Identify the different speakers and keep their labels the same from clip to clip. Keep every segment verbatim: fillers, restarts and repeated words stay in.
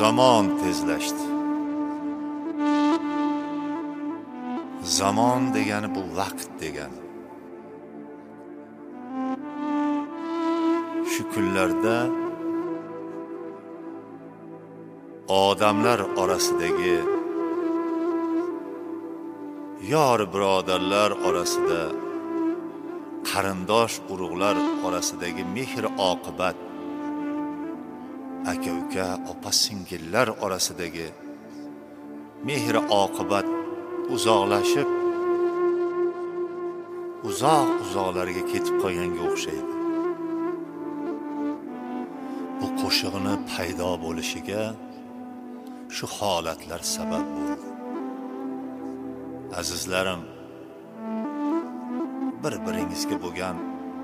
Speaker 1: Zamon tezlashdi. Zamon degani bu vaqt degani. Shu kunlarda odamlar orasidagi, yor birodarlar orasida, qarindosh urug'lar orasidagi mehr oqibat, aka uka opa singillar orasidagi mehr oqibat uzoqlashib uzoq uzoqlarga ketib qolganga o'xshaydi. Bu qo'shiqni paydo bo'lishiga shu holatlar sabab bo'ldi. Azizlarim, bir-biringizga bo'lgan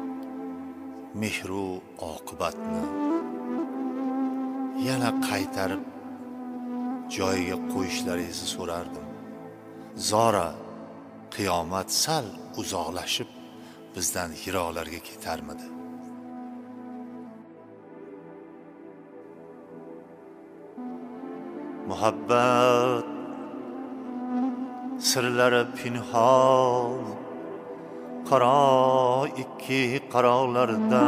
Speaker 1: mehru oqibatni yana qaytarib joyiga qo'yishlaringizni so'rardim. Zora qiyomat sal uzoqlashib bizdan yiroqlarga ketarmidi? Muhabbat sirlari pinhon qaro ikki qaroqlarda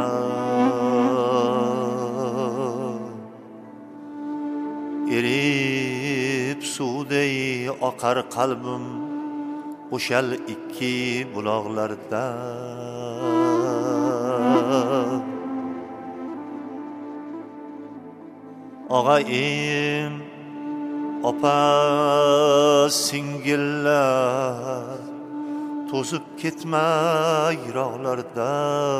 Speaker 1: erib suvday oqar qalbim o'shal ikki buloqlarda. Og'ayim opa singillar to'zib ketma yiroqlarda,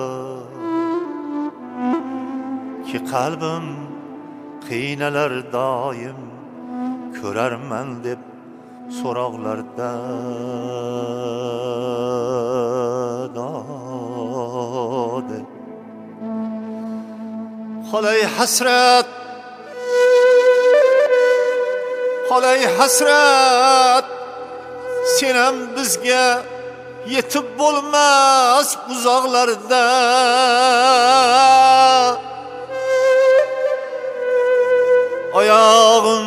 Speaker 1: ki qalbim qiynalar doim ko'rarman deb so'roqlarda. Dode qolay hasrat, qolay hasrat, senam bizga yetib bo'lmas uzoqlarda. Oyog'im,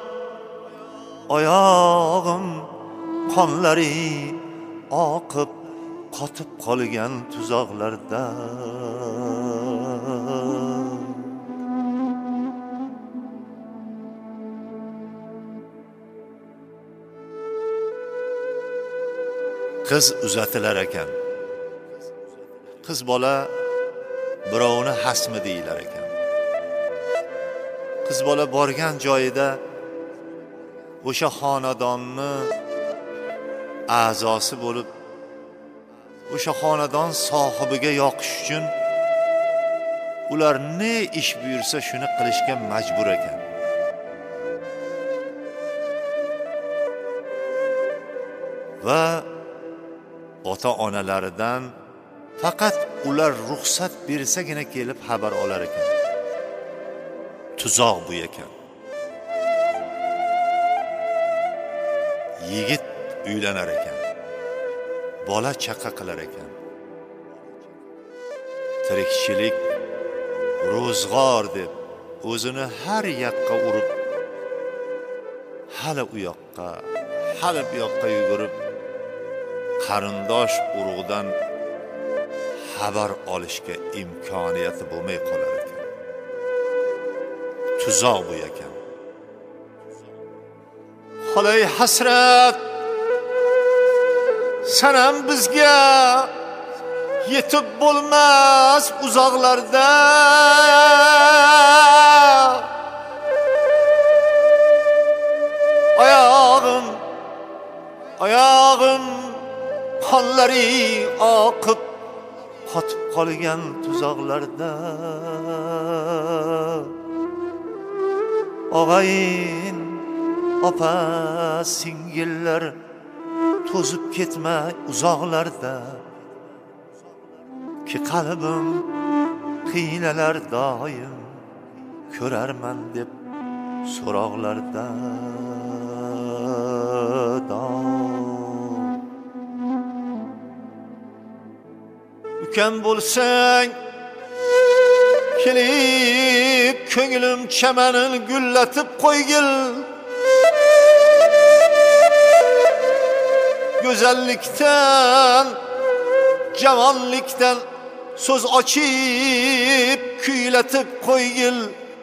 Speaker 1: oyog'im qonlari oqib qotib qolgan tuzoqlarda. Qiz uzatilar ekan. Qiz bola birovni hasmi deylar ekan. Qiz bola borgan joyida o'sha xonadonni a'zosi bo'lib, o'sha xonadon sohibiga yoqish uchun ular ne ish buyursa shuni qilishga majbur ekan. Va ota-onalaridan faqat ular ruxsat bersagina kelib xabar olar ekan. Tuzoq bu ekan. Yigit uylanar ekan. Bola chaqa qilar ekan. Tirikchilik, ro'zg'or deb o'zini har yoqqa urib, hali u yoqqa, hali bu yoqqa yugurib, qarindosh urug'dan xabar olishga imkoniyati bo'lmay qolar ekan. Tuzoq bu ekan. Qolay hasrat, sanam bizga yetib bo'lmas uzoqlarda. Oyog'im, oyog'im qonlari oqib qotib qolgan tuzoqlarda. Og'ayin opa singillar to'zib ketma uzoqlarda, ki qalbim qiynalar doim ko'rarman deb so'roqlarda. Ukam bo'lsang kelib ko'nglim chamanin gullatib qo'ygil. Go'zallikdan, javonlikdan so'z ochib kuylatib qo'ygil.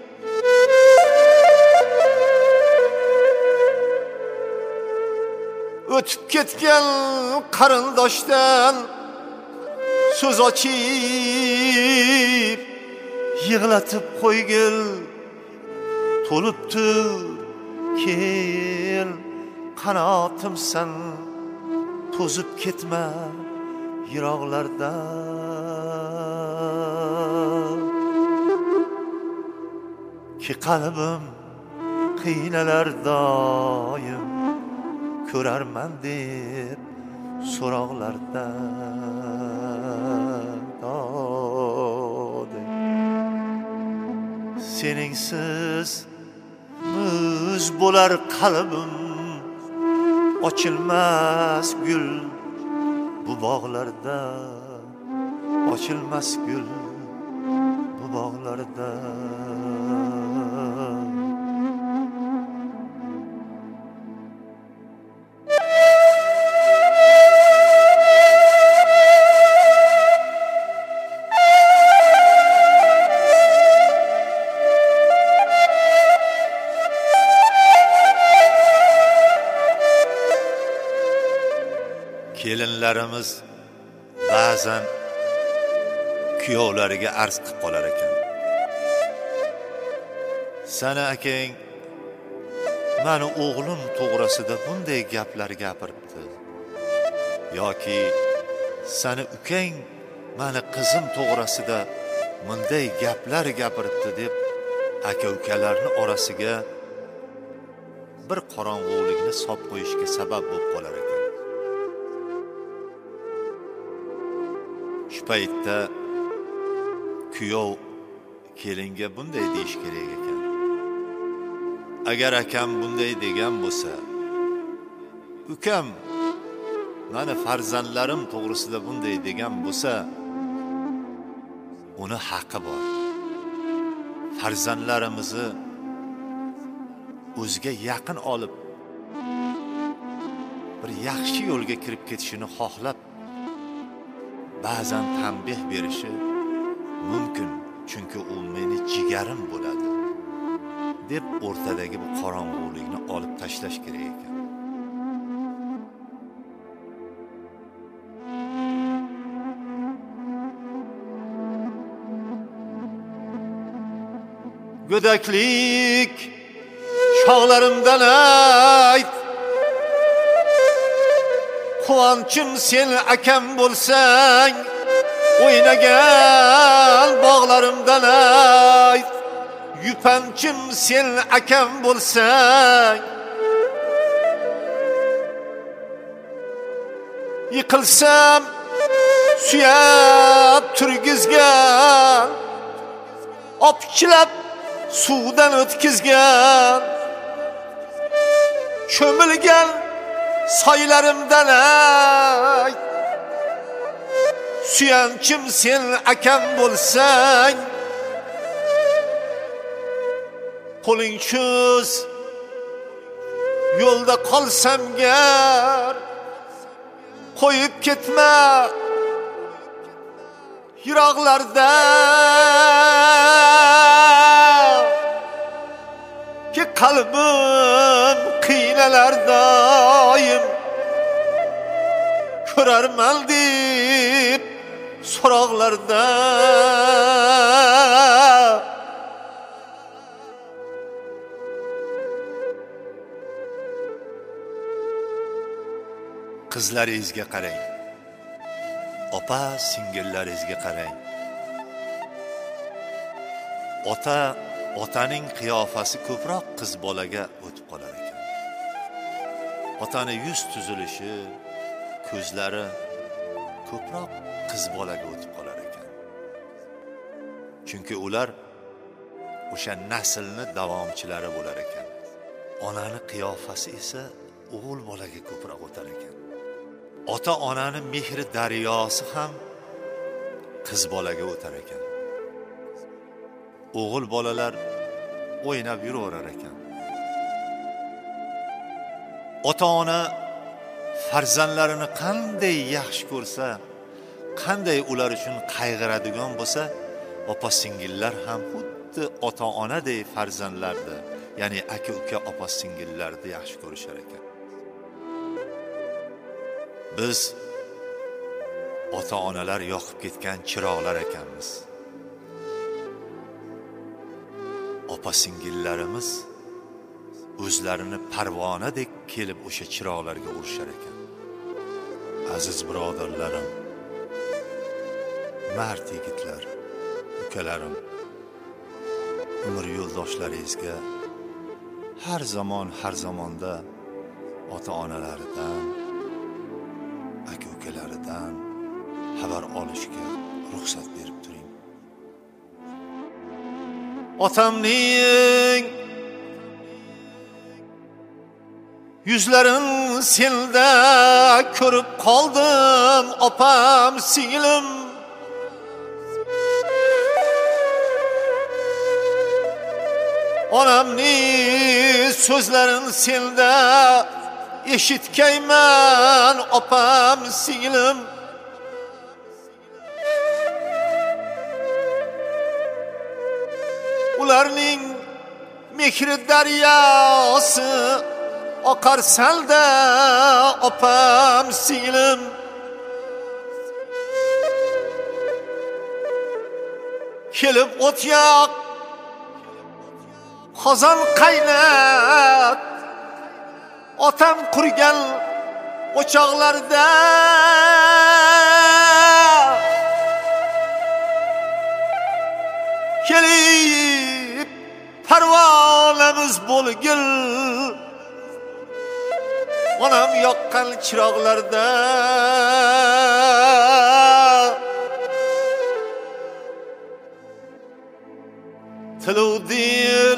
Speaker 1: O'tib ketgan qarindoshdan so'z ochib yig'latib qo'ygil. To'libdir kel qanotimsan, to'zib ketma yiroqlarda. Ki qalbim qiynalar doim, ko'rarman deb so'roqlarda. Seningsiz muz bo'lar qalbim, ochilmas gul bu bog'larda, ochilmas gul bu bog'larda. Kelinlarimiz ba'zan kuyovlariga arz qilib qolar ekan. Sana akang mani o'g'lim to'g'risida bunday gaplar gapiribdi. Yoki sani ukang mani qizim to'g'risida bunday gaplar gapiribdi deb aka-ukalarning orasiga bir qorong'ulikni solib qo'yishga sabab bo'lib qolar ekan. Shu paytda kuyov kelinga bunday deyish kerak ekan. Agar akam bunday degan bo'lsa, ukam mani farzandlarim to'g'risida bunday degan bo'lsa, uni haqqi bor. Farzandlarimizni o'ziga yaqin olib, bir yaxshi yo'lga kirib ketishini xohlab, ba'zan tanbeh berishi mumkin, chunki u meni jigarim bo'ladi deb o'rtadagi bu qorong'ulikni olib tashlash kerak ekan. Go'daklik chog'larimdan ayt, quvonchim sen akam bo'lsang, o'ynagan bog'larimdan ayt. Yupanchim sen akam bo'lsang, yiqilsam suyab turgizgan, opchilab suvdan o'tkizgan, cho'milgan soylarimdan ayt. Suyanchim sen akam bo'lsang, qo'ling cho'z yo'lda qolsam gar, qo'yib ketma yiroqlarda. Ki qalbim qiynalar doim, ko'rarman deb so'roqlarda. Qizlaringizga qarang, opa singillaringizga qarang. Ota otaning qiyofasi ko'proq qiz bolaga o'tib qolar ekan. Otaning yuz tuzilishi, ko'zlari ko'proq qiz bolaga o'tib qolar ekan. Chunki ular o'sha naslni davomchilari bo'lar ekan. Onaning qiyofasi esa o'g'il bolaga ko'proq o'tar ekan. Ota onaning mehri daryosi ham qiz bolaga o'tar ekan. o'g'il bolalar o'ynab yuraverar ekan. Ota-ona farzandlarini qanday yaxshi ko'rsa, qanday ular uchun qayg'uradigan bo'lsa, opa-singillar ham xuddi ota-onadek farzandlarni, ya'ni aka-uka, opa-singillarni yaxshi ko'rishar ekan. Biz ota-onalar yoqib ketgan chiroqlar ekanmiz. Opa-singillarimiz o'zlarini parvonadek kelib o'sha chiroqlarga urishar ekan. Aziz birodarlarim, mard yigitlar, ukalarim, umr yo'ldoshlaringizga har zamon har zamonda ota-onalaridan, aka-ukalaridan xabar olishga ruxsat berib turing. Otamning yuzlarin senda ko'rib qoldim, opam, singlim. Onamning so'zlarin senda eshitgayman, opam, singlim. Ularning mehri daryosi oqar salda, opam, singlim. Kelib o'tyoq qozon qaynat, otam qurgan o'choqlarda kelib parvonamiz bo'lgil. Onam yoqqan chiroqlarda tilu dil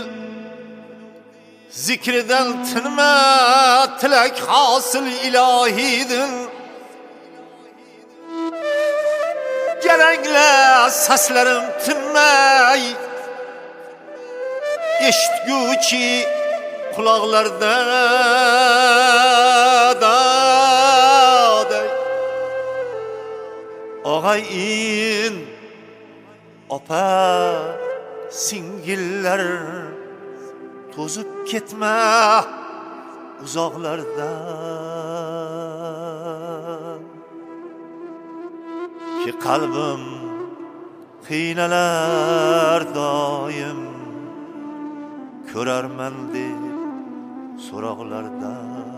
Speaker 1: zikridan tinma, tilak hosil ilohidin. Jarangla saslarim tinmay, eshitguchi quloqlarda daday. Og'ayin, opa, singillar, to'zib ketma uzoqlarda. Ki qalbim qiynalar doim, ko'rarman deb so'roqlarda.